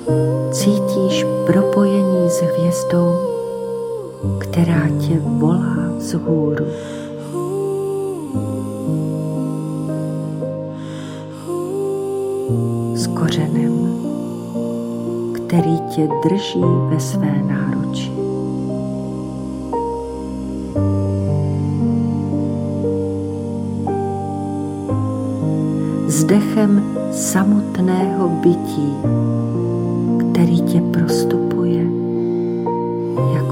Cítíš propojení s hvězdou, která tě volá vzhůru. S kořenem, který tě drží ve své náruči. S dechem samotného bytí, který tě prostupuje jako